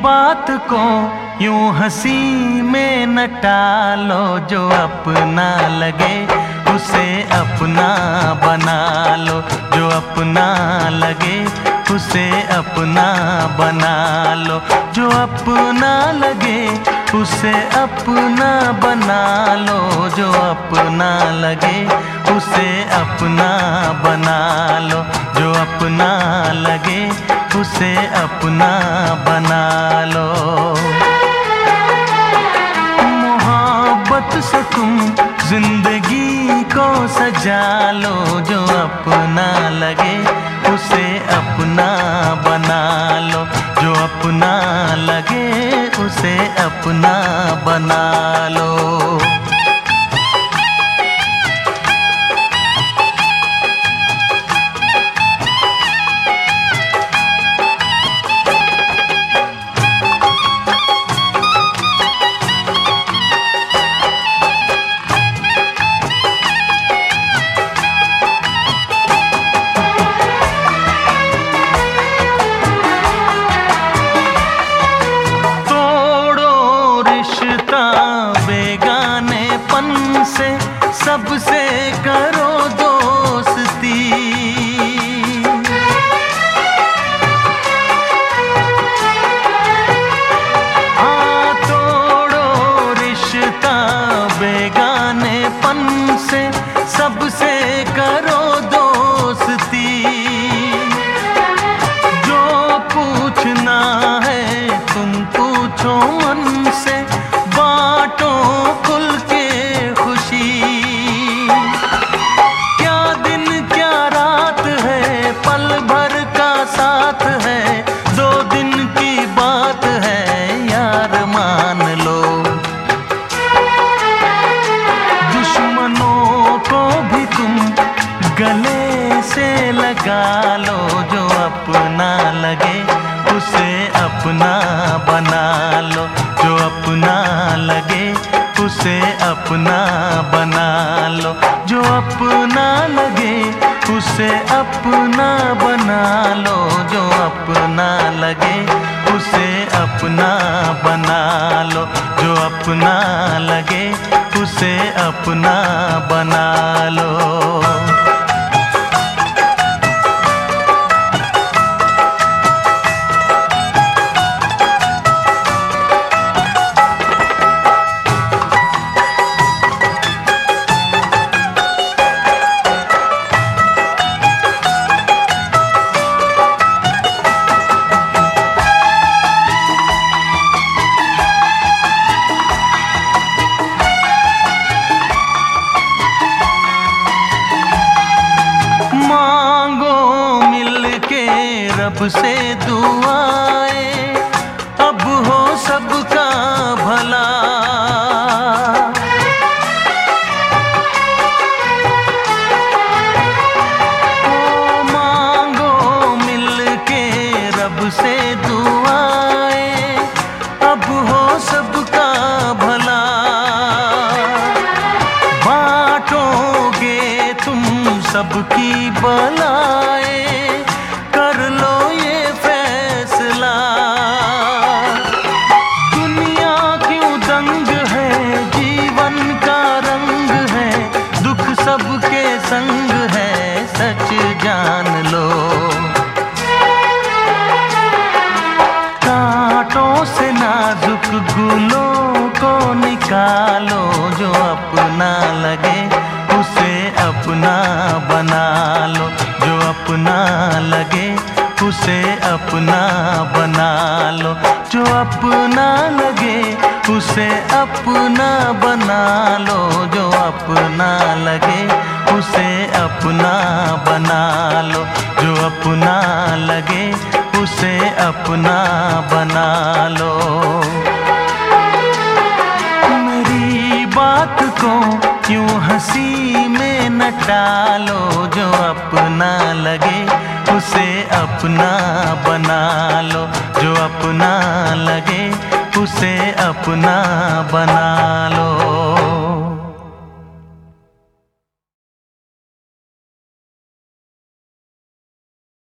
बात को यूं हंसी में न टालो, जो अपना लगे उसे अपना बना लो, जो अपना लगे उसे अपना बना लो, जो अपना लगे उसे अपना बना लो, जो अपना लगे उसे अपना बना लो, जो अपना लगे उसे अपना बना लो। मोहब्बत से तुम जिंदगी को सजा लो, जो अपना लगे उसे अपना बना लो, जो अपना लगे उसे अपना बना लो। बेगानेपन से सबसे करो दोस्ती, हाँ तोड़ो रिश्ता बेगानेपन से सबसे करो दोस्ती, जो पूछना है तुम पूछो मन से, बांटो खुल के खुशी, क्या दिन क्या रात है पल भर का साथ है, 2 दिन की बात है यार मान लो। दुश्मनों को भी तुम गले से लगा लो, जो अपना लगे उसे अपना बना लो, जो अपना लगे उसे अपना बना लो, जो अपना लगे उसे अपना बना लो, जो अपना लगे उसे अपना बना लो, जो अपना लगे उसे अपना बना लो। रब से दुआएं अब हो सबका भला, ओ मांगो मिलके रब से दुआएं अब हो सबका भला, बांटोगे तुम सबकी बलाएं, कर लो ये फैसला। दुनिया क्यों दंग है, जीवन का रंग है, दुख सबके संग है, सच जान लो। कांटों से नाजुक गुलों को निकालो, जो अपना लगे उसे अपना बना लो, जो अपना लगे उसे अपना बना लो, जो अपना लगे उसे अपना बना लो, जो अपना लगे उसे अपना बना लो, जो अपना लगे उसे अपना बना लो। मेरी बात को क्यों हंसी में न टालो, जो अपना लगे उसे अपना बना लो, जो अपना लगे उसे अपना बना लो।